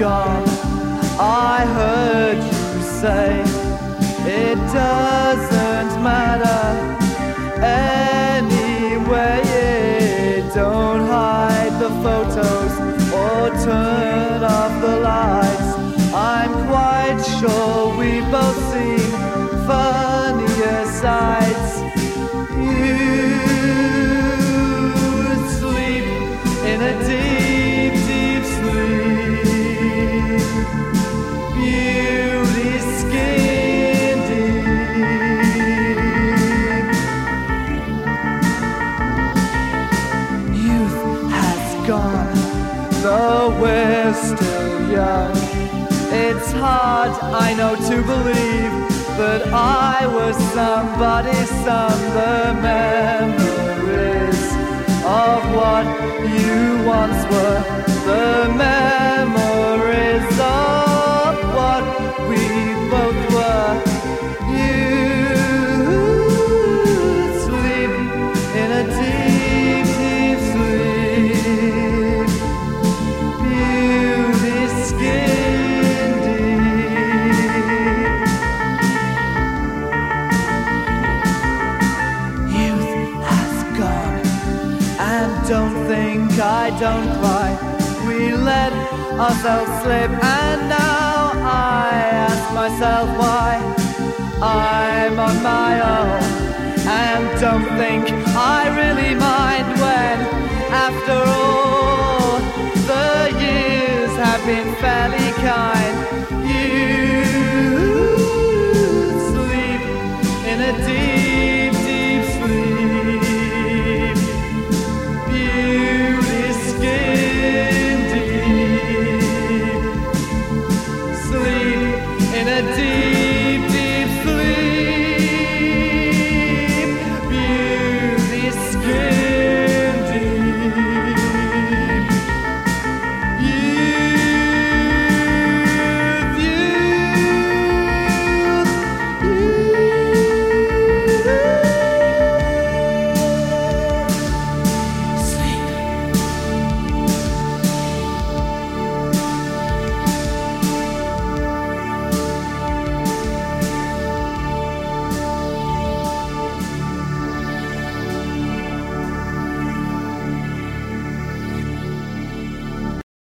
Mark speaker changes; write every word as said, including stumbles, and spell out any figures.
Speaker 1: gone. I heard you say it doesn't matter anyway. Don't hide the photos or turn off the lights. I'm quite sure we both seen funnier sights. You sleep in a deep, deep sleep. Beauty skin deep. Youth has gone, though we're still young. It's hard, I know, to believe that I was somebody, some the memories of what you once were, the memories of what we both were. You sleep in a deep, deep sleep. Beauty skin deep. Youth has gone, and don't think I don't cry. We let ourselves slip, and now I ask myself why I'm on my own. And don't think I really mind when, after all, the years have been fairly kind. You sleep in a deep, deep sleep. Beauty skin deep. Sleep in a deep, deep sleep. Beauty skin deep. You